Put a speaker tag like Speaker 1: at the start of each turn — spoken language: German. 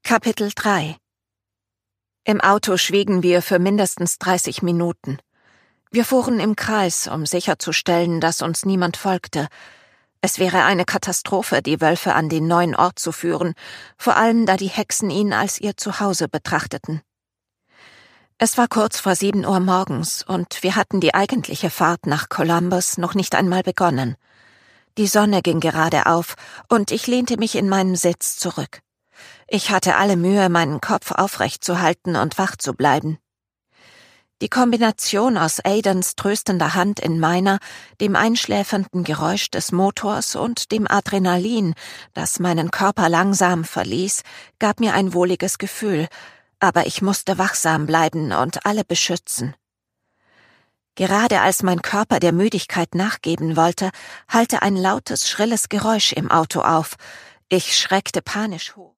Speaker 1: Kapitel 3. Im Auto schwiegen wir für mindestens 30 Minuten. Wir fuhren im Kreis, um sicherzustellen, dass uns niemand folgte. Es wäre eine Katastrophe, die Wölfe an den neuen Ort zu führen, vor allem da die Hexen ihn als ihr Zuhause betrachteten. Es war kurz vor 7 Uhr morgens und wir hatten die eigentliche Fahrt nach Columbus noch nicht einmal begonnen. Die Sonne ging gerade auf und ich lehnte mich in meinem Sitz zurück. Ich hatte alle Mühe, meinen Kopf aufrecht zu halten und wach zu bleiben. Die Kombination aus Aidens tröstender Hand in meiner, dem einschläfernden Geräusch des Motors und dem Adrenalin, das meinen Körper langsam verließ, gab mir ein wohliges Gefühl, aber ich musste wachsam bleiben und alle beschützen. Gerade als mein Körper der Müdigkeit nachgeben wollte, hallte ein lautes, schrilles Geräusch im Auto auf. Ich schreckte panisch hoch.